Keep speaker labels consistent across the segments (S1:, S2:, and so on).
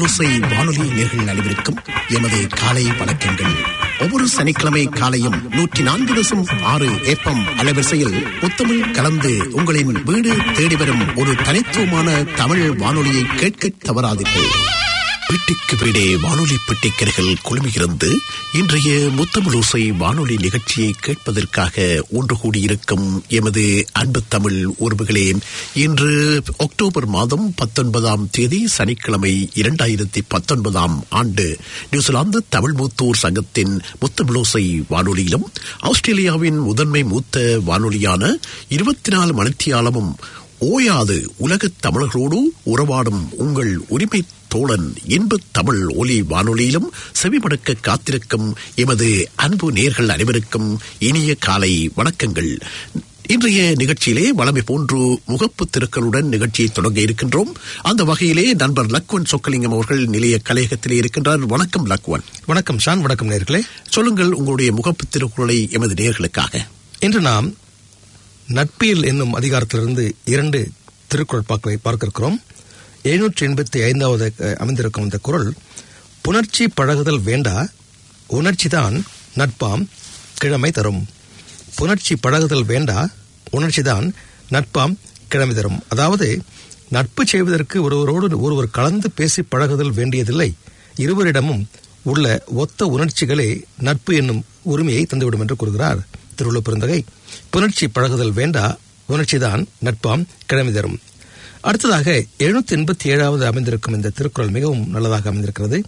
S1: முத்தமிழோசை வானொலி நேயர்கள் அனைவருக்கும் எமது காலை வணக்கங்கள். ஒவ்வொரு சனிக்கிழமை காலையும் 104.6 FM அலைவரிசையில் முத்தமிழ் கலந்து உங்களின் வீடு தேடி வரும் ஒரு தனித்துவமான தமிழ் வானொலியை கேட்க தவறாதீர்கள். வீட்டுக்கு வீடே வானொலி பெட்டிக்கரைகள் குழுமியிருந்து இன்றைய முத்தமிழோசை வானொலி நிகழ்ச்சியை கேட்பதற்காக ஒன்று கூடியிருக்கும் எமது அன்பு தமிழ் உறவுகளே, இன்று அக்டோபர் மாதம் 19ஆம் தேதி சனிக்கிழமை 2019ஆம் ஆண்டு நியூசிலாந்து தமிழ் மூத்தோர் சங்கத்தின் முத்தமிழோசை வானொலியிலும் ஆஸ்திரேலியாவின் முதன்மை மூத்த வானொலியான 24 மணித்தியாலமும் ஓயாது உலகத் தமிழர்களோடு உறவாடும் உங்கள் உரிமை தோழன் இன்பத் தமிழ் ஒலி வானொலியிலும் செவிமடுக்க காத்திருக்கும் எமது அன்பு நேயர்கள் அனைவருக்கும் இனிய காலை வணக்கங்கள். இன்றைய நிகழ்ச்சியிலே வளமை போன்று முகப்பு திருக்களுடன் நிகழ்ச்சியை தொடங்க இருக்கின்றோம். அந்த வகையிலே நண்பர் லக்வன் சொக்கலிங்கம் அவர்கள் நிலைய கலையகத்திலே இருக்கின்றார். வணக்கம் லக்வன்.
S2: வணக்கம் ஷான். வணக்கம் நேயர்களே.
S1: சொல்லுங்கள் உங்களுடைய முகப்பு திருக்குறளை எமது நேயர்களுக்காக.
S2: இன்று நாம் நட்பியல் என்னும் அதிகாரத்திலிருந்து 2 திருக்குறள் பார்க்க இருக்கிறோம். 785வது அமைந்திருக்கும் இந்த குறள், புணர்ச்சி பழகுதல் வேண்டா, உணர்ச்சிதான் நட்பாம் கிழமை தரும். புணர்ச்சி பழகுதல் வேண்டா, உணர்ச்சிதான் நட்பாம் கிழமை தரும். அதாவது நட்பு செய்வதற்கு ஒருவரோடு ஒருவர் கலந்து பேசி பழகுதல் வேண்டியதில்லை. இருவரிடமும் உள்ள ஒத்த உணர்ச்சிகளே நட்பு என்னும் உரிமையை தந்துவிடும் என்று கூறுகிறார் திருவள்ளுவர் பெருந்தகை. புணர்ச்சி பழகுதல் வேண்டா, உணர்ச்சிதான் நட்பாம் கிழமை தரும். அடுத்ததாக 787வது அமைந்திருக்கும் இந்த திருக்குறள் மிகவும் நல்லதாக அமைந்திருக்கிறது.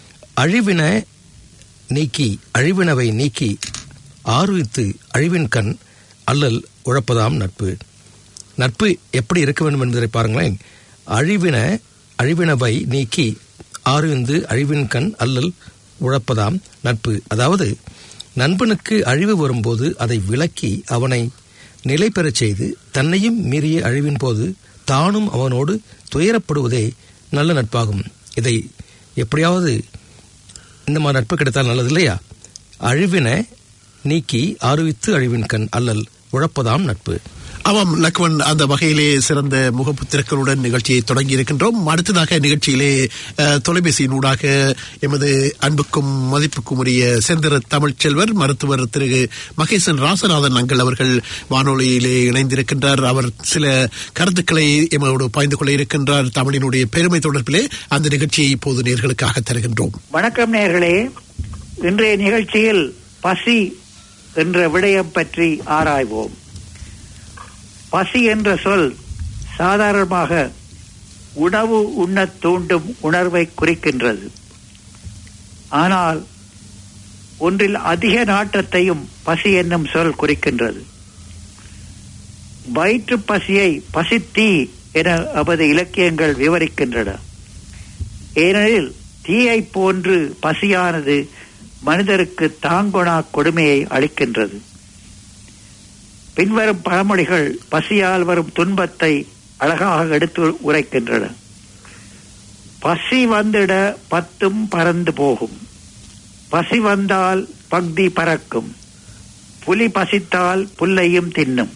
S2: அழிவினவை நீக்கி ஆருயித்து அழிவின் கண் அல்லல் உழப்பதாம் நட்பு. நட்பு எப்படி இருக்க வேண்டும் என்பதை பாருங்களேன். அழிவினவை நீக்கி ஆருயிந்து அழிவின் கண் அல்லல் உழப்பதாம் நட்பு. அதாவது நண்பனுக்கு அழிவு வரும்போது அதை விலக்கி அவனை நிலை பெறச் செய்து தன்னையும் மீறிய அழிவின் போது தானும் அவனோடு துயரப்படுவதே நல்ல நட்பாகும். இதை எப்படியாவது இந்த மாதிரி நட்பு கிடைத்தால் நல்லது இல்லையா? அழிவின நீக்கி ஆருவித்து அழிவின் கண் அல்லல் உழப்பதாம் நட்பு.
S1: ஆமாம் லக்வன், அந்த வகையிலே சிறந்த முகப்பு திறக்களுடன் நிகழ்ச்சியை தொடங்கி இருக்கின்றோம். அடுத்ததாக நிகழ்ச்சியிலே தொலைபேசியினூடாக எமது அன்புக்கும் மதிப்புக்கும் உரிய செந்திர தமிழ்ச்செல்வர் மருத்துவர் திரு மகேசன் ராசநாதன் அங்கள் அவர்கள் வானொலியிலே இணைந்திருக்கின்றார். அவர் சில கருத்துக்களை எமோடு பகிர்ந்து கொள்ள இருக்கின்றார் தமிழினுடைய பெருமை தொடர்பிலே. அந்த நிகழ்ச்சியை இப்போது நேயர்களுக்காக தருகின்றோம்.
S3: வணக்கம் நேயர்களே. இன்றைய நிகழ்ச்சியில் பசி என்ற விடயம் பற்றி ஆராய்வோம். பசி என்ற சொல் சாதாரணமாக உணவு உண்ணத் தூண்டும் உணர்வை குறிக்கின்றது. ஆனால் ஒன்றில் அதிக நாட்டத்தையும் பசி என்னும் சொல் குறிக்கின்றது. வயிற்று பசியை பசித்தீ என நமது இலக்கியங்கள் விவரிக்கின்றன. ஏனெனில் தீயை போன்று பசியானது மனிதருக்கு தாங்கொணா கொடுமையை அளிக்கின்றது. பின்வரும் பழமொழிகள் பசியால் வரும் துன்பத்தை அழகாக எடுத்து உரைக்கின்றன. பசி வந்திட பத்தும் பறந்து போகும், பசி வந்தால் பக்தி பறக்கும், புலி பசித்தால் புல்லையும் தின்னும்.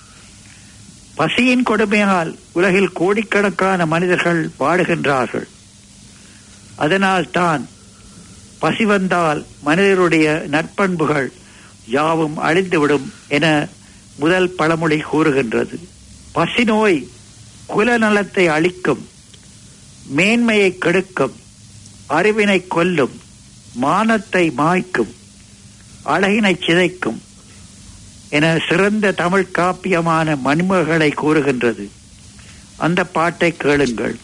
S3: பசியின் கொடுமையால் உலகில் கோடிக்கணக்கான மனிதர்கள் வாடுகின்றார்கள். அதனால் தான் பசி வந்தால் மனிதருடைய நற்பண்புகள் யாவும் அழிந்துவிடும் என முதல் பழமொழி கூறுகின்றது. பசி நோய் குலநலத்தை அழிக்கும், மேன்மையை கெடுக்கும், அறிவினை கொல்லும், மானத்தை மாய்க்கும், அழகினை சிதைக்கும் என சிறந்த தமிழ் காப்பியமான மணிமகளை கூறுகின்றது. அந்த பாட்டை கேளுங்கள்.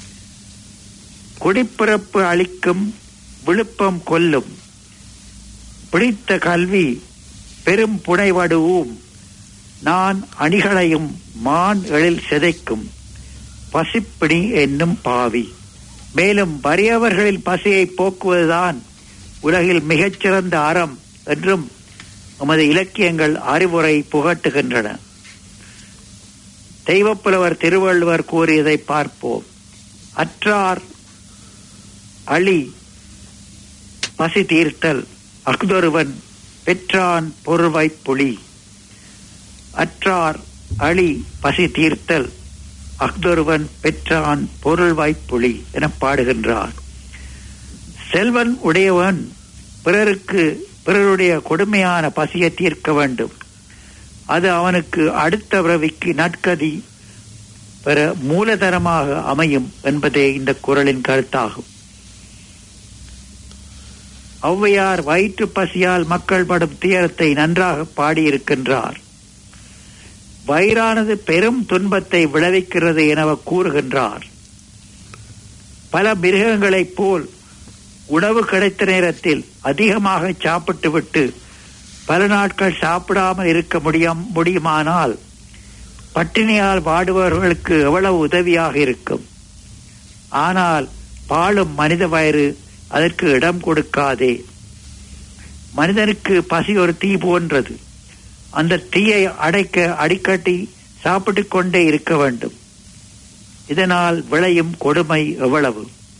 S3: குடிப்பிறப்பு அழிக்கும், விழுப்பம் கொல்லும், பிடித்த கல்வி பெரும் புனைவடுவும், நான் அணிகளையும் மான் எழில் சிதைக்கும், பசிப்பிணி என்னும் பாவி. மேலும் வறியவர்களின் பசியை போக்குவதுதான் உலகில் மிகச்சிறந்த அறம் என்றும் நமது இலக்கியங்கள் அறிவுரை புகட்டுகின்றன. தெய்வப்புலவர் திருவள்ளுவர் கூறியதை பார்ப்போம். அற்றார் அழி பசி தீர்த்தல் அஃதொருவன் பெற்றான் பொருள்வாய்ப் புலி. அற்றார் அழி பசி தீர்த்தல் அஃதொருவன் பெற்றான் பொருள்வாய்ப் புலி என பாடுகின்றார். செல்வன் உடையவன் பிறருடைய கொடுமையான பசியை தீர்க்க வேண்டும். அது அவனுக்கு அடுத்த பிறவிக்கு நற்கதி பெற மூலதனமாக அமையும் என்பதே இந்த குறளின் கருத்தாகும். ஔவையார் வயிற்று பசியால் மக்கள் படும் துயரத்தை நன்றாக பாடியிருக்கின்றார். வயிறானது பெரும் துன்பத்தை விளைவிக்கிறது என கூறுகின்றார். பல மிருகங்களைப் போல் உணவு கிடைத்த நேரத்தில் அதிகமாக சாப்பிட்டுவிட்டு பல நாட்கள் சாப்பிடாமல் இருக்க முடியுமானால் பட்டினியால் வாடுபவர்களுக்கு எவ்வளவு உதவியாக இருக்கும். ஆனால் பாழும் மனித வயிறு அதற்கு இடம் கொடுக்காதே. மனிதனுக்கு பசி ஒரு தீ போன்றது. அந்த தீயை அடைக்க அடிக்கடி சாப்பிட்டுக் கொண்டே இருக்க வேண்டும். இதனால் விளையும் கொடுமை எவ்வளவு.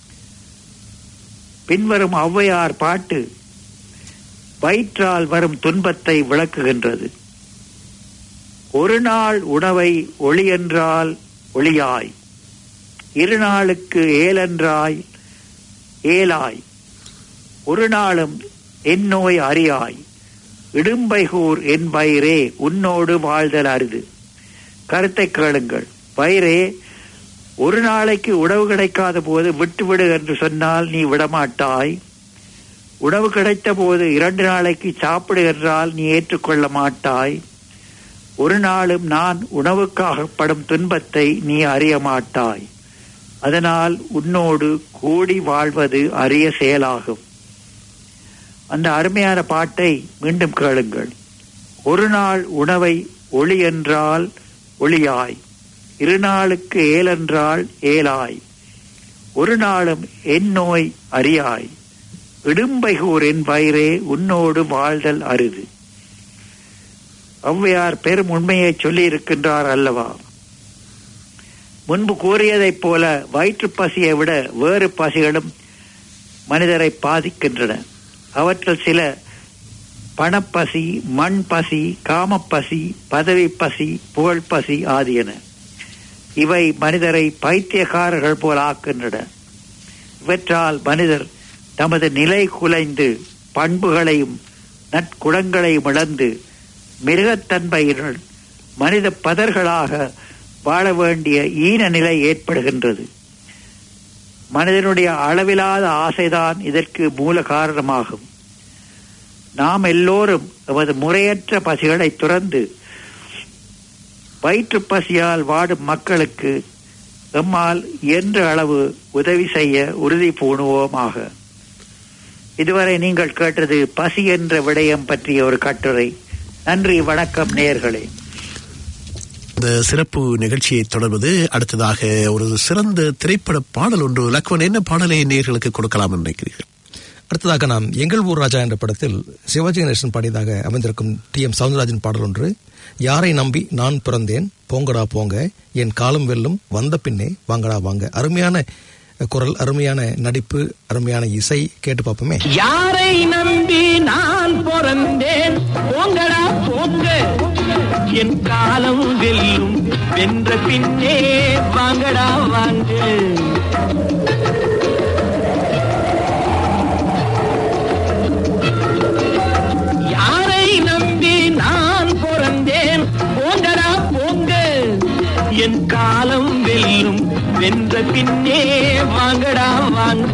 S3: பின்வரும் ஔவையார் பாட்டு வயிற்றால் வரும் துன்பத்தை விளக்குகின்றது. ஒரு நாள் உணவை ஒளி என்றால் ஒளியாய், இரு நாளுக்கு ஏலென்றாய் ஏலாய், ஒரு நாளும் என் நோய் அறியாய், இடும்பைகூர் என் வயிறே உன்னோடு வாழ்தல் அரிது. கருத்தை கேளுங்கள். வயிறே, ஒரு நாளைக்கு உணவு கிடைக்காத போது விட்டுவிடு என்று சொன்னால் நீ விடமாட்டாய். உணவு கிடைத்த போது 2 நாளைக்கு சாப்பிடு என்றால் நீ ஏற்றுக்கொள்ள மாட்டாய். ஒரு நாளும் நான் உணவுக்காக படும் துன்பத்தை நீ அறிய மாட்டாய். அதனால் உன்னோடு கூடி வாழ்வது அரிய செயலாகும். அந்த அருமையான பாட்டை மீண்டும் கேளுங்கள். ஒரு நாள் உணவை ஒளி என்றால் ஒளியாய், இரு நாளுக்கு ஏலென்றால் ஏலாய், ஒரு நாளும் என் நோய் அறியாய், இடும்பைகூர் என் வயிறே உன்னோடு வாழ்தல் அரிது. ஔவையார் பெரும் உண்மையை சொல்லி இருக்கின்றார் அல்லவா? முன்பு கூறியதைப் போல வயிற்று பசியை விட வேறு பசிகளும் மனிதரை பாதிக்கின்றன. அவற்றில் சில பணப்பசி, மண் பசி, காமப்பசி, பதவி பசி, புகழ் பசி ஆகியன. இவை மனிதரை பைத்தியக்காரர்கள் போல் ஆக்கின்றன. இவற்றால் மனிதர் தமது நிலை குலைந்து பண்புகளையும் நற்குணங்களையும் இழந்து மிருகத்தன்மையினுள் மனித பதர்களாக வாழ வேண்டிய ஈன நிலை ஏற்படுகின்றது. மனிதனுடைய அளவிலாத ஆசைதான் இதற்கு மூல காரணமாகும். நாம் எல்லோரும் எமது முறையற்ற பசிகளை துறந்து வயிற்று பசியால் வாடும் மக்களுக்கு எம்மால் இயன்ற அளவு உதவி செய்ய உறுதி பூணுவோமாக. இதுவரை நீங்கள் கேட்டது பசி என்ற விடயம் பற்றிய ஒரு கட்டுரை. நன்றி, வணக்கம் நேயர்களே.
S1: இந்த சிறப்பு நிகழ்ச்சியை தொடர்வது அடுத்ததாக ஒரு சிறந்த திரைப்பட பாடல் ஒன்று. லக்வன், என்ன பாடலை நேயர்களுக்கு கொடுக்கலாம் நினைக்கிறீர்கள்?
S2: அடுத்ததாக நாம் எங்கள் ஊர் ராஜா என்ற படத்தில் சிவாஜி கணேசன் பாடியதாக அமைந்திருக்கும் டி.எம். சவுந்தரராஜன் பாடல் ஒன்று. யாரை நம்பி நான் பிறந்தேன், போங்கடா போங்க, என் காலம் வெல்லும், வந்த பின்னே வாங்கடா வாங்க. அருமையான குரல், அருமையான நடிப்பு, அருமையான இசை. கேட்டு பார்ப்போமே.
S4: யாரை நம்பி நான் பிறந்தேன், போங்கடா போங்க, என் காலம் வெல்லும், வென்ற பின்னே வாங்கடா வாங்க. யாரை நம்பி நான் பிறந்தேன், போங்கடா போங்க, என் காலம் வெல்லும், வென்ற பின்னே வாங்கடா வாங்க.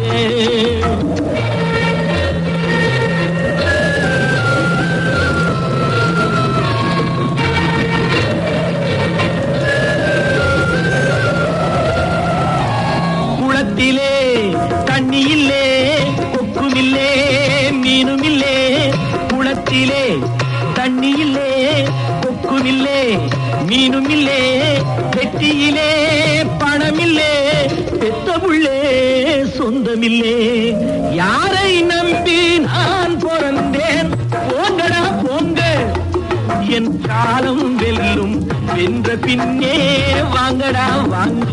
S4: குளத்திலே தண்ணியில்லே, கொக்குமில்லே, மீனுமில்லே. குளத்திலே தண்ணியில்லே, கொக்குமில்லே, மீனுமில்லே. வெட்டியிலே பணமில்லே, பெத்த புள்ளே சொந்தமில்லே. யாரை நம்பி நான் பிறந்தேன், போங்கடா போங்க, என் காலம் வெல்லும், வென்ற பின்னே வாங்கடா வாங்க.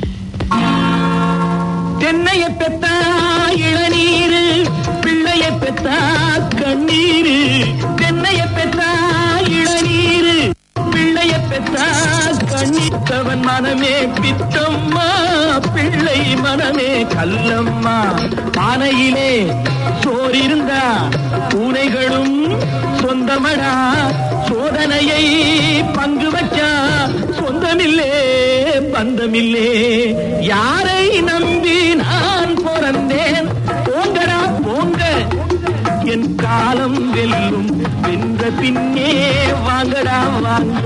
S4: தென்னைய பெத்த இளநீரு, பிள்ளைய பெத்த இருந்தா கண்ணித்தவன் மனமே பித்தம்மா, பிள்ளை மனமே கல்லம்மா. பானையிலே சோறிருந்தா பூனைகளும் சொந்தமடா, சோதனையை பங்கு வச்சா சொந்தமில்லே பந்தமில்லே. யாரை நம்பி நான் பிறந்தேன், போங்கடா போங்க, என் காலம் வெல்லும், வென்ற பின்னே வாங்கடா வாங்க.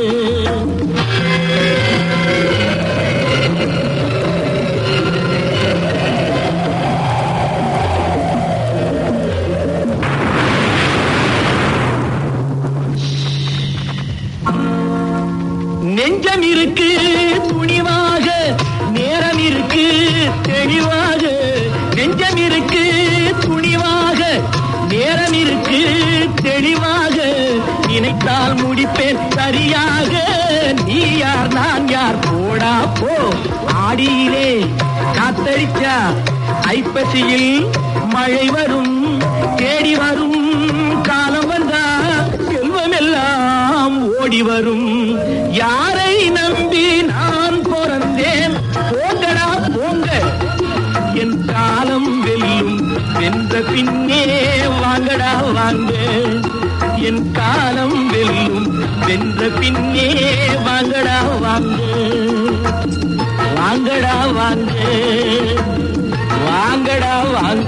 S4: நெஞ்சம் இருக்கு துணிவாக, நேரம் இருக்கு தெளிவாக. நெஞ்சம் இருக்கு துணிவாக, நேரம் இருக்கு தெளிவாக. நினைத்தால் முடிப்பேன் சரியாக, நீ யார் நான் யார் போடா போ. ஆடியிலே காத்தடிச்சா ஐப்பசியில் மழை வரும், தேடி வரும் காலம் வந்தா செல்வம் எல்லாம் ஓடி வரும். யாரை நம்பி நான் பிறந்தேன், போங்கடா போங்க, என் காலம் வெல்லும், வென்ற பின்னே வாங்கடா வாங்க. என் காலம் வெல்லும், வென்ற பின்னே வாங்கடா வாங்க. வாங்கடா வாங்க, வாங்கடா வாங்க.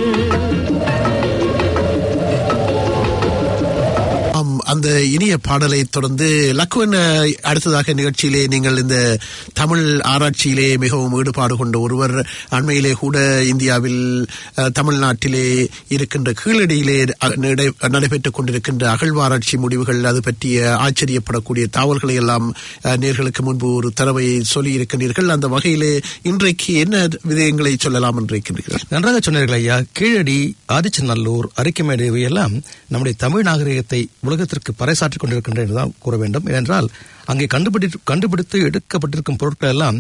S1: அந்த இனிய பாடலை தொடர்ந்து லக்குவன், அடுத்ததாக நிகழ்ச்சியிலே நீங்கள் இந்த தமிழ் ஆராய்ச்சியிலே மிகவும் ஈடுபாடு கொண்ட ஒருவர். அண்மையிலே கூட இந்தியாவில் தமிழ்நாட்டிலே இருக்கின்ற கீழடியிலே நடைபெற்றுக் கொண்டிருக்கின்ற அகழ்வாராய்ச்சி முடிவுகள், அது பற்றிய ஆச்சரியப்படக்கூடிய தகவல்களை எல்லாம் நேர்களுக்கு முன்பு ஒரு தரவை சொல்லி இருக்கின்றீர்கள். அந்த வகையிலே இன்றைக்கு என்ன விதயங்களை சொல்லலாம் என்று இருக்கின்றீர்கள்?
S2: நன்றாக சொன்னீர்கள் ஐயா. கீழடி, ஆதிச்சநல்லூர், அரிக்கமேடு இவையெல்லாம் நம்முடைய தமிழ் நாகரிகத்தை உலகத்திற்கு பறைசாற்றிக் கொண்டிருக்கின்ற என்றுதான் கூற வேண்டும். ஏனென்றால் அங்கே கண்டுபிடித்து எடுக்கப்பட்டிருக்கும் பொருட்கள் எல்லாம்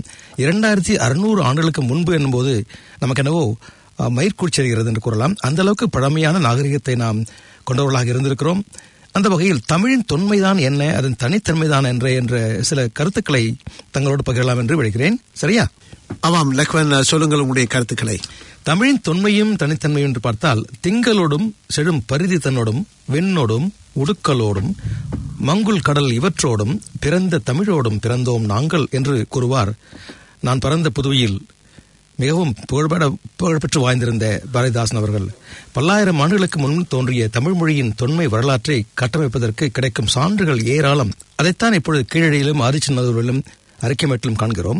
S2: 2600 ஆண்டுகளுக்கு முன்பு என்னும்போது நமக்கு என்னவோ மயிர்கூச்செறிகிறது என்று கூறலாம். அந்த அளவுக்கு பழமையான நாகரிகத்தை நாம் கொண்டவர்களாக இருந்திருக்கிறோம். அந்த வகையில் தமிழின் தொன்மைதான் என்ன, அதன் தனித்தன்மைதான் என்ற சில கருத்துக்களை தங்களோடு பகிரலாம் என்று விடுகிறேன். சரியா?
S1: ஆமாம் லக்வன், சொல்லுங்கள் உங்களுடைய கருத்துக்களை.
S2: தமிழின் தொன்மையும் தனித்தன்மையும் என்று பார்த்தால், திங்களோடும் செழும் பரிதி தன்னோடும் வெண்ணோடும் உடுக்கலோடும் மங்குல் கடல் இவற்றோடும் பிறந்த தமிழோடும் பிறந்தோம் நாங்கள் என்று கூறுவார். நான் பிறந்த புதுவையில் மிகவும் புகழ்பெற்று வாய்ந்திருந்த பாரதிதாசன் அவர்கள். பல்லாயிரம் ஆண்டுகளுக்கு முன் தோன்றிய தமிழ் மொழியின் தொன்மை வரலாற்றை கட்டமைப்பதற்கு கிடைக்கும் சான்றுகள் ஏராளம். அதைத்தான் இப்பொழுது கீழடியிலும் ஆதிச்சநல்லூரிலும் அரிக்கமேட்டிலும் காண்கிறோம்.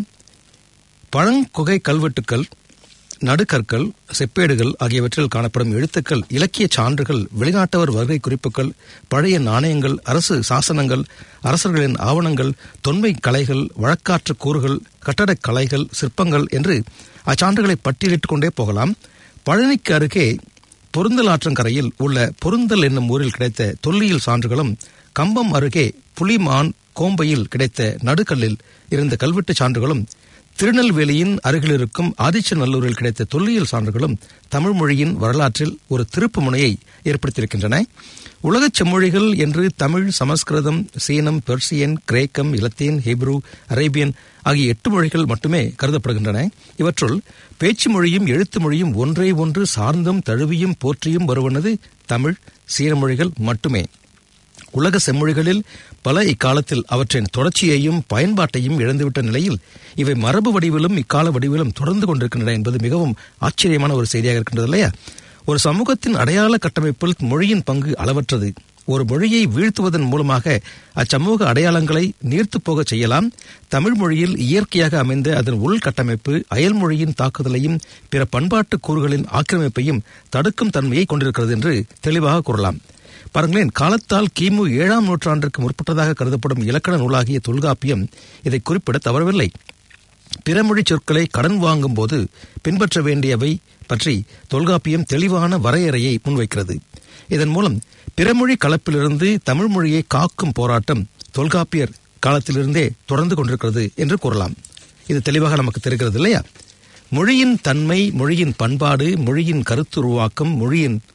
S2: பழங்குகை கல்வெட்டுக்கள், நடுக்கற்கள், செப்பேடுகள் ஆகியவற்றில் காணப்படும் எழுத்துக்கள், இலக்கிய சான்றுகள், வெளிநாட்டவர் வருகை குறிப்புகள், பழைய நாணயங்கள், அரசு சாசனங்கள், அரசர்களின் ஆவணங்கள், தொன்மை கலைகள், வழக்காற்று கூறுகள், கட்டடக் கலைகள், சிற்பங்கள் என்று அச்சான்றுகளை பட்டியலிட்டுக் கொண்டே போகலாம். பழனிக்கு அருகே பொருந்தல் ஆற்றங்கரையில் உள்ள பொருந்தல் என்னும் ஊரில் கிடைத்த தொல்லியல் சான்றுகளும், கம்பம் அருகே புலிமான் கோம்பையில் கிடைத்த நடுக்கல்லில் இருந்த கல்வெட்டு சான்றுகளும், திருநெல்வேலியின் அருகில் இருக்கும் ஆதிச்சநல்லூரில் கிடைத்த தொல்லியல் சான்றுகளும் தமிழ் மொழியின் வரலாற்றில் ஒரு திருப்பு முனையை ஏற்படுத்தியிருக்கின்றன. உலகச் செம்மொழிகள் என்று தமிழ், சமஸ்கிருதம், சீனம், பெர்சியன், கிரேக்கம், இலத்தீன், ஹீப்ரு, அரேபியன் ஆகிய 8 மொழிகள் மட்டுமே கருதப்படுகின்றன. இவற்றுள் பேச்சு மொழியும் எழுத்து மொழியும் ஒன்றை ஒன்று சார்ந்தும் தழுவியும் போற்றியும் வருவனது தமிழ், சீன மொழிகள் மட்டுமே. உலக செம்மொழிகளில் பல இக்காலத்தில் அவற்றின் தொடர்ச்சியையும் பயன்பாட்டையும் இழந்துவிட்ட நிலையில் இவை மரபு வடிவிலும் இக்கால வடிவிலும் தொடர்ந்து கொண்டிருக்கின்றன என்பது மிகவும் ஆச்சரியமான ஒரு செய்தியாக இருக்கின்றது இல்லையா? ஒரு சமூகத்தின் அடையாள கட்டமைப்பில் மொழியின் பங்கு அளவற்றது. ஒரு மொழியை வீழ்த்துவதன் மூலமாக அச்சமூக அடையாளங்களை நீர்த்து போக செய்யலாம். தமிழ் மொழியில் இயற்கையாக அமைந்த அதன் உள்கட்டமைப்பு அயல் மொழியின் தாக்குதலையும் பிற பண்பாட்டு கூறுகளின் ஆக்கிரமிப்பையும் தடுக்கும் தன்மையை கொண்டிருக்கிறது என்று தெளிவாக கூறலாம். பாருங்களேன், காலத்தால் கிமு 7ஆம் நூற்றாண்டிற்கு முற்பட்டதாக கருதப்படும் இலக்கண நூலாகிய தொல்காப்பியம் இதை குறிப்பிட தவறவில்லை. பிறமொழி சொற்களை கடன் வாங்கும் போது பின்பற்ற வேண்டியவை பற்றி தொல்காப்பியம் தெளிவான வரையறையை முன்வைக்கிறது. இதன் மூலம் பிறமொழி கலப்பிலிருந்து தமிழ் மொழியை காக்கும் போராட்டம் தொல்காப்பியர் காலத்திலிருந்தே தொடர்ந்து கொண்டிருக்கிறது என்று கூறலாம். இது தெளிவாக நமக்கு தெரிகிறது இல்லையா? மொழியின் தன்மை, மொழியின் பண்பாடு, மொழியின் கருத்துருவாக்கம், மொழியின்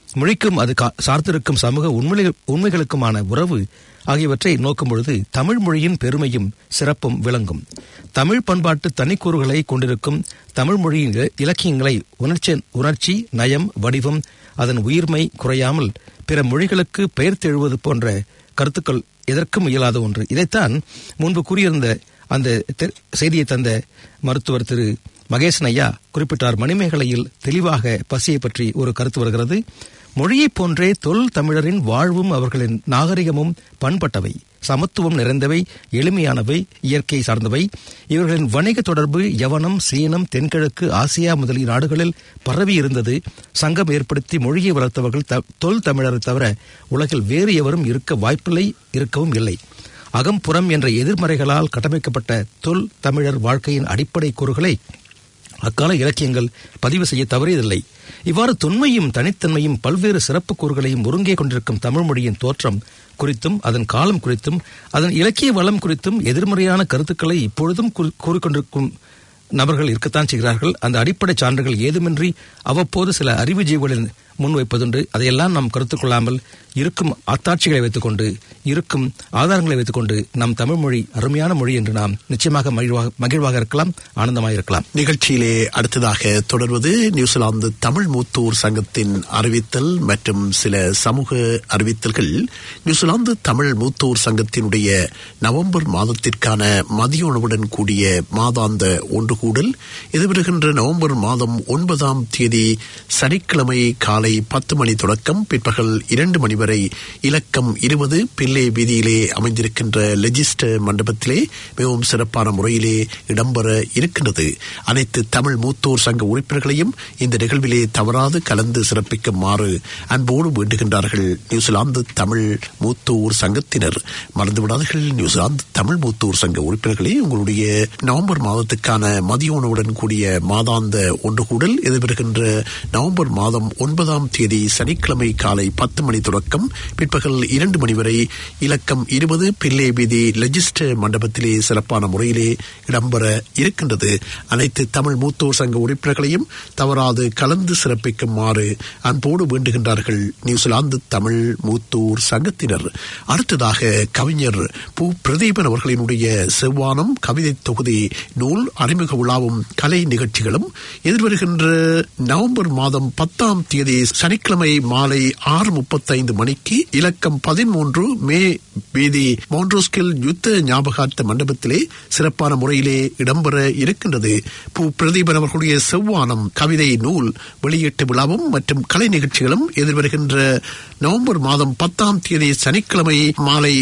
S2: மொழிக்கும் அது சார்ந்திருக்கும் சமூக உண்மைகளுக்குமான உறவு ஆகியவற்றை நோக்கும் பொழுது தமிழ் மொழியின் பெருமையும் சிறப்பும் விளங்கும். தமிழ் பண்பாட்டு தனிக்கூறுகளை கொண்டிருக்கும் தமிழ் மொழியின் இலக்கியங்களை உணர்ச்சி, நயம், வடிவம், அதன் உயிர்மை குறையாமல் பிற மொழிகளுக்கு பெயர்த்தெழுவது போன்ற கருத்துக்கள் எதற்கும் இயலாத ஒன்று. இதைத்தான் முன்பு கூறியிருந்த அந்த செய்தியை தந்த மருத்துவர் திரு மகேசன் ஐயா குறிப்பிட்டார். மணிமேகலையில் தெளிவாக பசியை பற்றி ஒரு கருத்து வருகிறது. மொழியைப் போன்றே தொல் தமிழரின் வாழ்வும் அவர்களின் நாகரிகமும் பண்பட்டவை, சமத்துவம் நிறைந்தவை, எளிமையானவை, இயற்கை சார்ந்தவை. இவர்களின் வணிக தொடர்பு யவனம், சீனம், தென்கிழக்கு ஆசியா முதலிய நாடுகளில் பரவி இருந்தது. சங்கம் ஏற்படுத்தி மொழியை வளர்த்தவர்கள் தொல் தமிழரை தவிர உலகில் வேறு எவரும் இருக்க வாய்ப்பில்லை, இருக்கவும் இல்லை. அகம்புறம் என்ற எதிர்மறைகளால் கட்டமைக்கப்பட்ட தொல் தமிழர் வாழ்க்கையின் அடிப்படை கூறுகளை அக்கால இலக்கியங்கள் பதிவு செய்ய தவறியதில்லை. இவ்வாறு தொன்மையும் தனித்தன்மையும் பல்வேறு சிறப்பு கூறுகளையும் ஒருங்கே கொண்டிருக்கும் தமிழ் மொழியின் தோற்றம் குறித்தும் அதன் காலம் குறித்தும் அதன் இலக்கிய வளம் குறித்தும் எதிர்மறையான கருத்துக்களை இப்பொழுதும் கூறிக்கொண்டிருக்கும் நபர்கள் இருக்கத்தான் செய்கிறார்கள். அந்த அடிப்படை சான்றுகள் ஏதுமின்றி அவ்வப்போது சில அறிவுஜீவிகளின் முன்வைப்பதுண்டு. அதையெல்லாம் நாம் கருத்துக் கொள்ளாமல் இருக்கும் அத்தாட்சிகளை வைத்துக்கொண்டு, இருக்கும் ஆதாரங்களை வைத்துக்கொண்டு நம் தமிழ் மொழி அருமையான மொழி என்று நாம் நிச்சயமாக மகிழ்வாக இருக்கலாம், ஆனந்தமாக இருக்கலாம்.
S1: நிகழ்ச்சியிலே அடுத்ததாக தொடர்வது நியூசிலாந்து தமிழ் மூத்தோர் சங்கத்தின் அறிவித்தல் மற்றும் சில சமூக அறிவித்தல்கள். நியூசிலாந்து தமிழ் மூத்தோர் சங்கத்தினுடைய நவம்பர் மாதத்திற்கான மதிய உணவுடன் கூடிய மாதாந்த ஒன்று கூடல் எதிர்வருகின்ற நவம்பர் மாதம் 9ஆம் தேதி சனிக்கிழமை காலை 10 மணி தொடக்கம் பிற்பகல் 2 மணி வரை இலக்கம் 20 பிள்ளை வீதியிலே அமைந்திருக்கின்ற லெஜிஸ்டர் மண்டபத்திலே மிகவும் சிறப்பான முறையிலே இடம்பெற இருக்கின்றது. அனைத்து தமிழ் மூத்தோர் சங்க உறுப்பினர்களையும் இந்த நிகழ்விலே தவறாது கலந்து சிறப்பிக்குமாறு அன்போடு வேண்டுகின்றார்கள் நியூசிலாந்து தமிழ் மூத்தோர் சங்கத்தினர். மறந்துவிடாதீர்கள், நியூசிலாந்து தமிழ் மூத்தோர் சங்க உறுப்பினர்களே, உங்களுடைய நவம்பர் மாதத்துக்கான மதிய உணவுடன் கூடிய மாதாந்த ஒன்று கூடல் எதிர்வருகின்ற நவம்பர் மாதம் 9ஆம் தேதி சனிக்கிழமை காலை 10 மணி தொடக்கம் பிற்பகல் 2 மணி வரை இலக்கம் 20 பிள்ளை வீதி லெஜிஸ்டர் மண்டபத்திலே சிறப்பான முறையிலே இடம்பெற இருக்கின்றது. அனைத்து தமிழ் மூத்தோர் சங்க உறுப்பினர்களையும் தவறாது கலந்து சிறப்பிக்குமாறு அன்போடு வேண்டுகின்றார்கள் நியூசிலாந்து தமிழ் மூத்தோர் சங்கத்தினர். அடுத்ததாக கவிஞர் பூ பிரதீபன் அவர்களினுடைய செவ்வானம் கவிதை தொகுதி நூல் அறிமுக விழாவும் கலை நிகழ்ச்சிகளும் எதிர்வருகின்ற நவம்பர் மாதம் 10ஆம் தேதி சனிக்கிழமை மாலை 6:35 மணிக்கு இலக்கம் 13 மே வீதி மோன்ட்ரோஸ்கில் யுத்த ஞாபகார்த்த மண்டபத்திலே சிறப்பான முறையிலே இடம்பெற இருக்கின்றது. பூ பிரதீபன் அவர்களுடைய செவ்வானம் கவிதை நூல் வெளியீட்டு விழாவும் மற்றும் கலை நிகழ்ச்சிகளும் எதிர்வருகின்ற நவம்பர் மாதம் 10ஆம் தேதி சனிக்கிழமை மாலை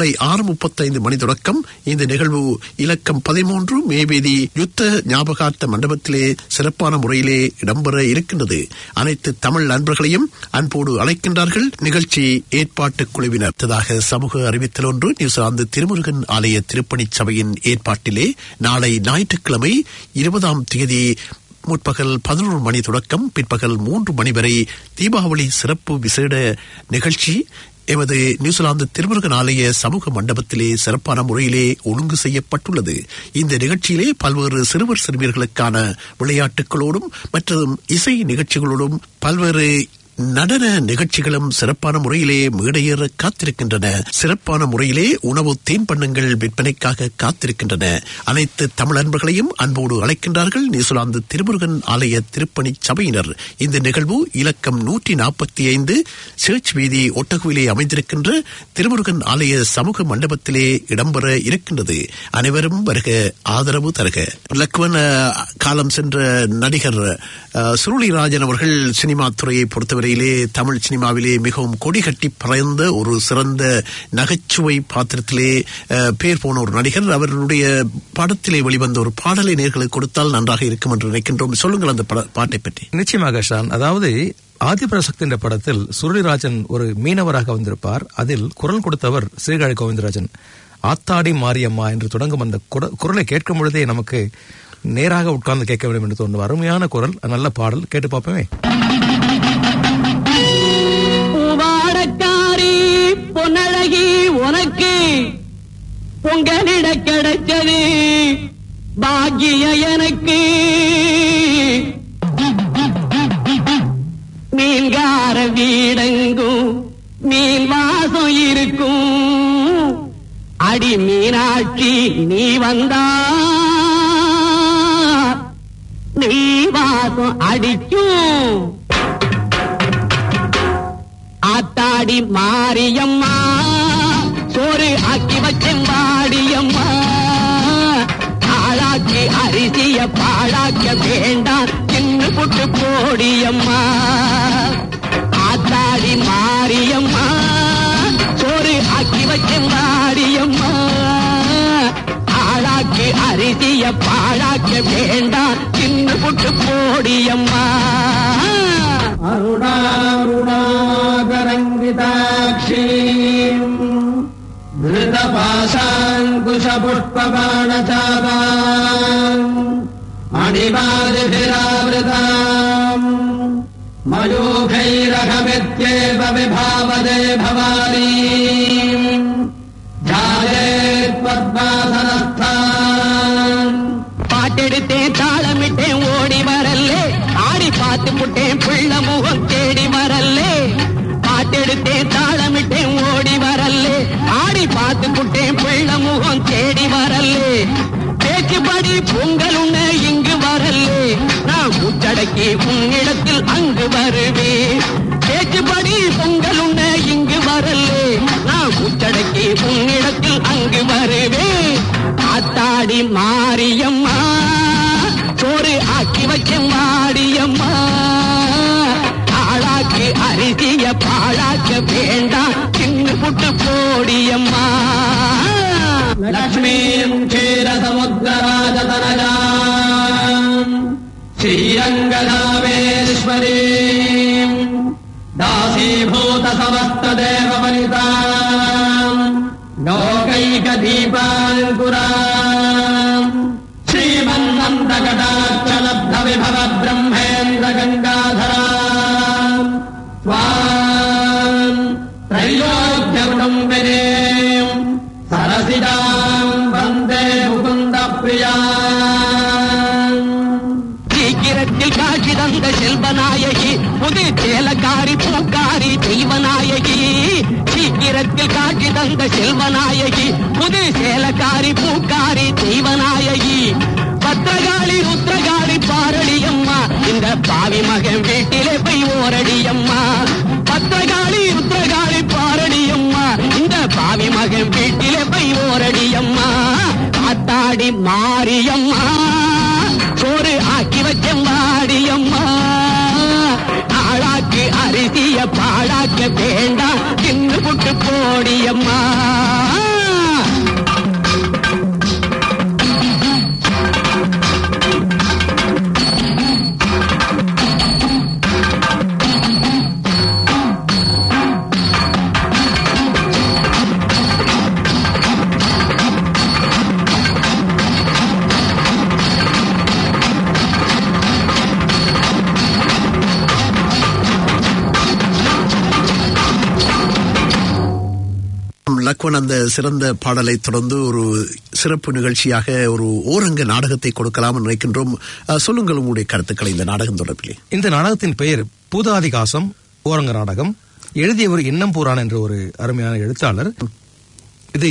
S1: 6:35 மணி தொடக்கம் இந்த நிகழ்வு இலக்கம் 13 மே வீதி யுத்த ஞாபகார்த்த மண்டபத்திலே சிறப்பான முறையிலே இடம்பெற இருக்கின்றது. அனைத்து தமிழ் நண்பர்களையும் அன்போடு அழைக்கின்றார்கள் நிகழ்ச்சி ஏற்பாட்டு குழுவினர். சமூக அறிவித்தல் ஒன்று. நியூசிலாந்து திருமுருகன் ஆலய திருப்பணி சபையின் ஏற்பாட்டிலே நாளை ஞாயிற்றுக்கிழமை 20ஆம் தேதி முற்பகல் 11 மணி தொடக்கம் பிற்பகல் 3 மணி வரை தீபாவளி சிறப்பு விசேட நிகழ்ச்சி எமது நியூசிலாந்து திருமுருகன் ஆலய சமூக மண்டபத்திலே சிறப்பான முறையிலே ஒழுங்கு செய்யப்பட்டுள்ளது. இந்த நிகழ்ச்சியிலே பல்வேறு சிறுவர் சிறுமியர்களுக்கான விளையாட்டுகளோடும் மற்றும் இசை நிகழ்ச்சிகளோடும் பல்வேறு நடன நிகழ்ச்சிகளும் சிறப்பான முறையிலே மேடையேற காத்திருக்கின்றன. சிறப்பான முறையிலே உணவு தேன்பண்டங்கள் விற்பனைக்காக காத்திருக்கின்றன. அனைத்து தமிழ் அன்பர்களையும் அன்போடு அழைக்கின்றார்கள் நியூசிலாந்து திருமுருகன் ஆலய திருப்பணி சபையினர். இந்த நிகழ்வு இலக்கம் 145 சர்ச் வீதி ஒட்டகுவிலே அமைந்திருக்கின்ற திருமுருகன் ஆலய சமூக மண்டபத்திலே இடம்பெற இருக்கின்றது. அனைவரும் வருக, ஆதரவு தருக. லக்வன் காலம் சென்ற நடிகர் சுருளிராஜன் அவர்கள் சினிமா துறையை பொறுத்தவரை தமிழ் சினிமாவிலே மிகவும் கொடி கட்டி பறந்த ஒரு சிறந்த நகைச்சுவை பாத்திரத்திலே பேர் போன ஒரு நடிகர். அவருடைய படத்திலே வெளிவந்த ஒரு பாடலை நேர்களுக்கு கொடுத்தால் நன்றாக இருக்கும் என்று நினைக்கின்றோம். சொல்லுங்கள் அந்த பாட்டை பற்றி.
S2: நிச்சயமாக ஷான். அதாவது ஆதிபராசக்தி என்ற படத்தில் சுருளிராஜன் ஒரு மீனவராக வந்திருப்பார். அதில் குரல் கொடுத்தவர் சீர்காழி கோவிந்தராஜன். ஆத்தாடி மாரியம்மா என்று தொடங்கும் அந்த குரலை கேட்கும் பொழுதே நமக்கு நேராக உட்கார்ந்து கேட்க வேண்டும் என்று தோன்றும் அருமையான குரல், நல்ல பாடல். கேட்டு பார்ப்போமே.
S4: பொன்னழகி உனக்கு பொங்கலிட கிடைச்சது பாக்கிய எனக்கு மீன்கார வீடு அடி மீனாட்சி நீ வந்தா நீ வாசம் அடிக்கும். ஆத்தாடி மாரியம்மா சோறு ஆக்கி வச்சேன் வாடியம்மா. ஆளாக்கி அரிசிய பாழாக்க வேண்டாம் சின்ன புட்டு போடியம்மா. ஆத்தாடி மாரியம்மா சோறு ஆக்கி வச்சேன் வாடியம்மா. ஆளாக்கி அரிசிய பாழாக்க வேண்டாம் சின்ன புட்டு போடியம்மா.
S5: அருணாருணாகரங்கிதாட்சி திருதபாசாங்குஷபுஷ்பபாணசாபாம் மணிமாதிபிராவிருதாம் மயூகைரகமித்யேவ விபாவதே பவானீம் ஜாயேத் பத்மாசனஸ்தாம்.
S4: பாட்டெடுத்தேன் தாளமிட்டேன் ஓடி வரல்லே ஆடி பார்த்து புட்டேன் பிள்ள முகம் தேடி வரல்லே. பாட்டெடுத்தேன் தாளமிட்டேன் ஓடி வரல்லே ஆடி பார்த்து புட்டேன் பிள்ள முகம் தேடி வரல்லே. பேச்சுப்படி பொங்கல் உண்ண இங்கு வரல்லே நான் முச்சடக்கி உன்னிடத்தில் அங்கு வருவேன். பேச்சுப்படி பொங்கல் உண்ண இங்கு வரல்லே நான் முச்சடக்கி உன்னிடத்தில் அங்கு வருவேன். ஆத்தாடி மாரியம்மா சோறு ஆக்கி வச்சேன் வாடியம்மா. ஆளாக்கி அரிசிய பாழாக்க வேண்டாம் சின்ன புட்டு போடியம்மா.
S5: லக்ஷ்மீம் க்ஷீரசமுத்திரராஜதனயாம் ஸ்ரீரங்கதாமேஸ்வரீம் தாசீபூத சமஸ்ததேவ வனிதாம் லோகைகதீபாங்குராம் ஸ்ரீமன்னந்தகடாட்சலப்த விபவ பிரம்மேந்திர கங்காதராம் ஸ்வாம் த்ரைலோக்யகுடும்பினீம் சரசிதாம் வந்தே முகுந்த பிரியாம்.
S4: சீக்கிரத்தில் காட்சி தந்த செல்வநாயகி புது சேலக்காரி பூக்காரி தெய்வநாயகி. சீக்கிரத்தில் காட்சி தந்த செல்வநாயகி புது சேலக்காரி பூக்காரி தெய்வநாயகி. பத்திரகாளி ருத்ரகாளி பாரடியம்மா இந்த பாவி மகன் வீட்டிலே போய் ஓரடியம்மா. பத்திரகாளி ருத்ரகாளி பாரடியம்மா இந்த பாவி மகன் வீட்டிலே போய் ஓரடியம்மா. ஆத்தாடி மாரியம்மா சோறு ஆக்கி வச்சேன் வாடியம்மா. ஆளாக்கு அரிசிய பாழாக்க வேண்டாம் சின்ன புட்டு போடியம்மா.
S1: லக்வன் அந்த சிறந்த பாடலை தொடர்ந்து ஒரு சிறப்பு நிகழ்ச்சியாக ஒரு ஓரங்க நாடகத்தை கொடுக்கலாம் நினைக்கின்றோம். சொல்லுங்கள் உங்களுடைய கருத்துக்களை இந்த நாடகம் தொடர்பிலே.
S2: இந்த நாடகத்தின் பெயர் பூதாதிகாசம் ஓரங்க நாடகம். எழுதியவர் இன்னம்பூரான் என்ற ஒரு அருமையான எழுத்தாளர். இது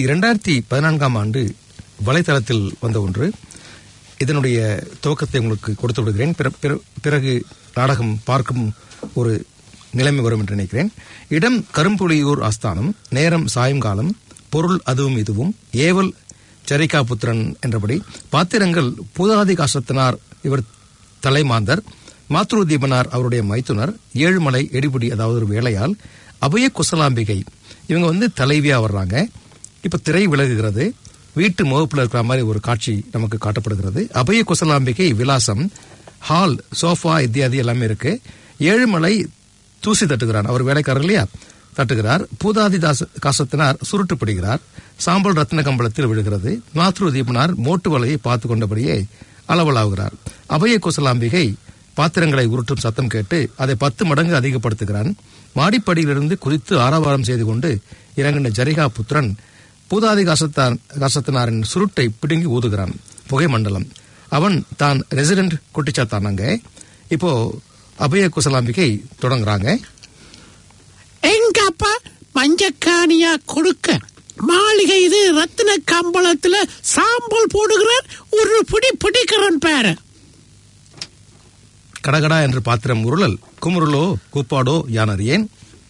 S2: 2014 ஆண்டு வலைத்தளத்தில் வந்த ஒன்று. இதனுடைய துவக்கத்தை உங்களுக்கு கொடுத்து விடுகிறேன். பிறகு நாடகம் பார்க்கும் ஒரு நிலைமை வரும் என்று நினைக்கிறேன். இடம் கரும்புலியூர் ஆஸ்தானம். நேரம் சாயங்காலம். பொருள் அதுவும் இதுவும். ஏவல் சரிகா புத்திரன் என்றபடி. பாத்திரங்கள் பூதாதிகாசத்தினார் இவர் தலைமாந்தர், மாத்ருதீபனார் அவருடைய மைத்துனர், ஏழுமலை எடிபுடி அதாவது ஒரு வேலையால், அபய குசலாம்பிகை இவங்க தலைவியா வர்றாங்க. இப்ப திரை விலகுகிறது. வீட்டு முகப்புல இருக்கிற மாதிரி ஒரு காட்சி நமக்கு காட்டப்படுகிறது. அபய குசலாம்பிகை விலாசம், ஹால், சோஃபா இத்தியாதி எல்லாமே இருக்கு. ஏழுமலை தூசி தட்டுகிறார். அவர் வேலைக்காரர் இல்லையா, தட்டுகிறார். பூதாதி காசத்தினார் சுருட்டுப்படுகிறார். சாம்பல் ரத்ன கம்பளத்தில் விழுகிறது. மாத்ருதீபனார் மோட்டு வலையை பார்த்து கொண்டபடியே அளவலாகிறார். அபய குசலாம்பிகை பாத்திரங்களை உருட்டும் சத்தம் கேட்டு அதை 10 மடங்கு அதிகப்படுத்துகிறான். மாடிப்படியிலிருந்து குதித்து ஆரவாரம் செய்து கொண்டு இறங்கின ஜரிகா புத்திரன் பூதாதி காசத்தினாரின் சுருட்டை பிடுங்கி ஊதுகிறான். புகை மண்டலம். அவன் தான் ரெசிடென்ட் குட்டிச்சாத்தானாங்க. இப்போ அபய குசலாம்பிகை தொடங்குறாங்க.
S6: எங்க அப்பா மஞ்சக்கானியா கொடுக்க
S1: மாளிகை இது ரத்தின கம்பளத்துல சாம்பல் போடுகிறார், ஒரு பிடி பிடிக்கிறன் பேர.
S2: கடகடா என்று பாத்திரம் உருளல், குமுருளோ கூப்பாடோ யானறியேன்.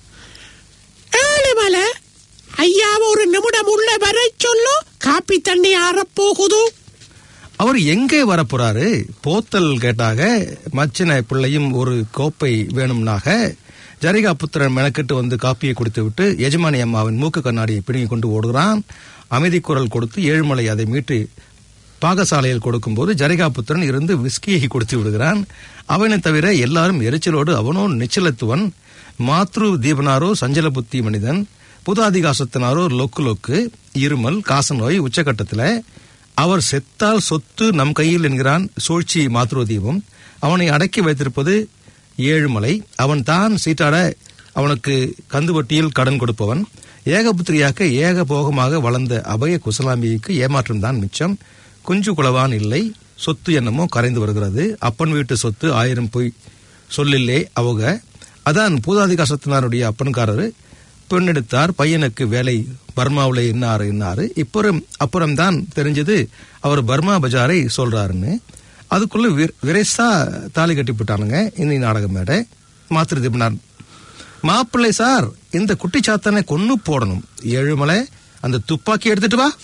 S1: ஏழுமலை ஐயாவை ஒரு நிமிடம் உள்ள வர சொல்லு, காப்பி தண்ணி ஆறப்போகுது.
S2: அவர் எங்கே வரப்போறாரு? போத்தல் கேட்டாக மச்சின பிள்ளையும் ஒரு கோப்பை வேணும்னாக ஜரிகா புத்திரன் மெனக்கிட்டு வந்து காப்பியை குடித்து விட்டு எஜமானி அம்மாவின் மூக்கு கண்ணாடியை பிடுங்கி கொண்டு ஓடுகிறான். அமைதி குரல் கொடுத்து ஏழுமலை அதை மீட்டு பாகசாலையில் கொடுக்கும் போது ஜரிகா புத்திரன் இருந்து விஸ்கியை கொடுத்து விடுகிறான். அவனை தவிர எல்லாரும் எரிச்சலோடு அவனோ நிச்சலத்துவன், மாத்ரு தீபனாரோ சஞ்சல புத்தி மனிதன், புதாதிகாசத்தினாரோ லொக்கு லொக்கு, இருமல் காசநோய் உச்சகட்டத்தில். அவர் செத்தால் சொத்து நம் கையில் என்கிறான் சூழ்ச்சி மாத்ருதீபம். அவனை அடக்கி வைத்திருப்பது ஏழுமலை. அவன் தான் சீட்டாட அவனுக்கு கந்துவட்டியில் கடன் கொடுப்பவன். ஏகபுத்திரியாக்க ஏக போகமாக வளர்ந்த அபய குசலாம்பிக்கு ஏமாற்றம் தான் மிச்சம். குஞ்சு குலவான் இல்லை, சொத்து என்னமோ கரைந்து வருகிறது. அப்பன் வீட்டு சொத்து 1000 பொய் சொல்லில்லே அவங்க. அதான் பூதாதிகாசத்தினாருடைய அப்பன்காரரு பெண்ணெடுத்தார், பையனுக்கு வேலை பர்மாவில் இன்னாரு. அப்புறம்தான் தெரிஞ்சது அவர் பர்மா பஜாரை சொல்றாருன்னு. அதுக்குள்ள விரைசா தாலி கட்டிவிட்டானுங்க. இன்னி நாடகம் மேடை மாத்திரு திபனார், மாப்பிள்ளை சார் இந்த குட்டி சாத்தானை கொன்னு போடணும். ஏழுமலை அந்த துப்பாக்கி எடுத்துட்டு வா.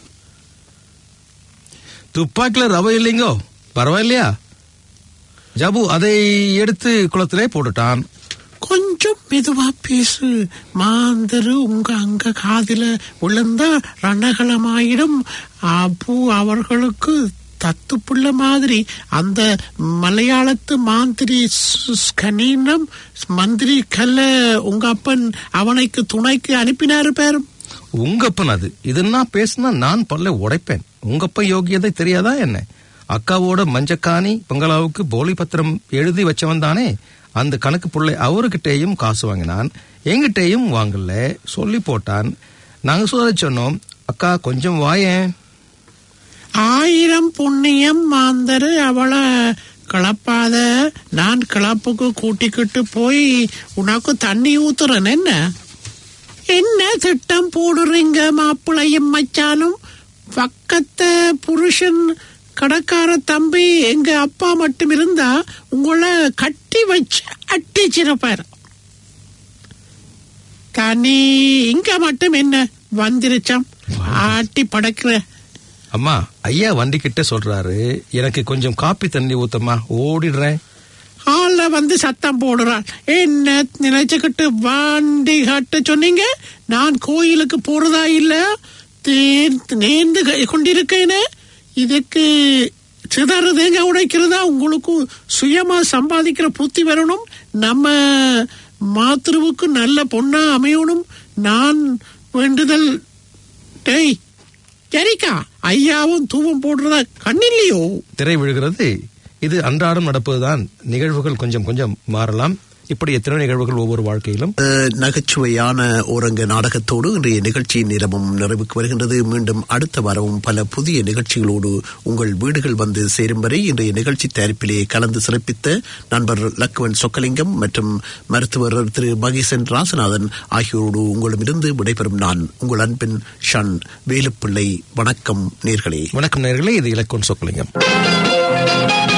S2: துப்பாக்கில ரவை இல்லைங்கோ, பரவாயில்லையா? ஜபு அதை எடுத்து குளத்திலே போட்டுட்டான்.
S1: கொஞ்சம் மெதுவா பேசு மாந்தரு, உங்க அங்க காதில விழுந்தா ரணகலமாயிடும். அப்பு அவர்களுக்கு தத்து புள்ள மாதிரி அந்த மலையாளத்து மாந்திரி ஸ்கனீனம் மந்திரி கல்ல உங்க அப்பன் அவனைக்கு துணைக்கு அனுப்பினாரு பேரும்.
S2: உங்கப்பன் அது இதுன்னா பேசுனா நான் பல்ல உடைப்பேன். உங்கப்ப யோகியதை தெரியாதா என்ன? அக்காவோட மஞ்சக்காணி பங்களாவுக்கு போலி பத்திரம் எழுதி வச்சவன் தானே. அந்த கணக்கு புள்ளை அவருகிட்டேயும் காசு வாங்கினான், எங்கிட்டேயும் வாங்கல சொல்லி போட்டான். நாங்க சொல்ல சொன்னோம், அக்கா கொஞ்சம் வாயேன்.
S1: 1000 புண்ணியம் மாந்தரு, அவளை கிளப்பாத. நான் கிளப்புக்கு கூட்டிக்கிட்டு போய் உனக்கு தண்ணி ஊத்துறேன். என்ன திட்டம் போடுறீங்க மாப்பிள்ளையும் மச்சானும்? பக்கத்து புருஷன் கடக்கார தம்பி எங்க அப்பா மட்டும் இருந்தா உங்களை கட்டி வச்சு அட்டிச்சிருப்பார். தனி இங்க மட்டும் என்ன வந்துருச்சாம், ஆட்டி படக்குற.
S2: அம்மா ஐயா வண்டி கிட்ட சொல்றாரு, எனக்கு கொஞ்சம் காப்பி தண்ணி ஊத்தம்மா, ஓடிடுறேன்.
S1: ஆள வந்து சத்தம் போடுறான். என்ன நினைச்சுக்கிட்டு வண்டி கட்ட சொன்னீங்க? நான் கோயிலுக்கு போறதா இல்ல நேர்ந்து கொண்டிருக்கேன்னு. இதுக்கு சிதறு தேங்க உடைக்கிறதா? உங்களுக்கு சுயமா சம்பாதிக்கிற புத்தி வரணும். நம்ம மாத்திருவுக்கு நல்ல பொண்ணா அமையணும். நான் வேண்டுதல். டேய் சரிக்கா, ஐயாவும் தூவம் போடுறதா கண்ணில்லையோ?
S2: திரை விழுகிறது. இது அன்றாடம் நடப்பதுதான். நிகழ்வுகள் கொஞ்சம் கொஞ்சம் மாறலாம். இப்படி எத்தனை நிகழ்வுகள் ஒவ்வொரு வாழ்க்கையிலும்.
S1: நகைச்சுவையான ஓரங்க நாடகத்தோடு இன்றைய நிகழ்ச்சியின் நேரமும் நிறைவுக்கு வருகின்றது. மீண்டும் அடுத்த வாரமும் பல புதிய நிகழ்ச்சிகளோடு உங்கள் வீடுகள் வந்து சேரும் வரை இன்றைய நிகழ்ச்சி தயாரிப்பிலே கலந்து சிறப்பித்த நண்பர் லக்குவன் சொக்கலிங்கம் மற்றும் மருத்துவர் திரு மகேசன் ராசநாதன் ஆகியோரோடு உங்களிடமிருந்து விடைபெறும் நான் உங்கள் அன்பின் ஷன் வேலுப்பிள்ளை. வணக்கம் நேர்களே.
S2: வணக்கம் நேர்களே. இது இலக்குவன் சொக்கலிங்கம்.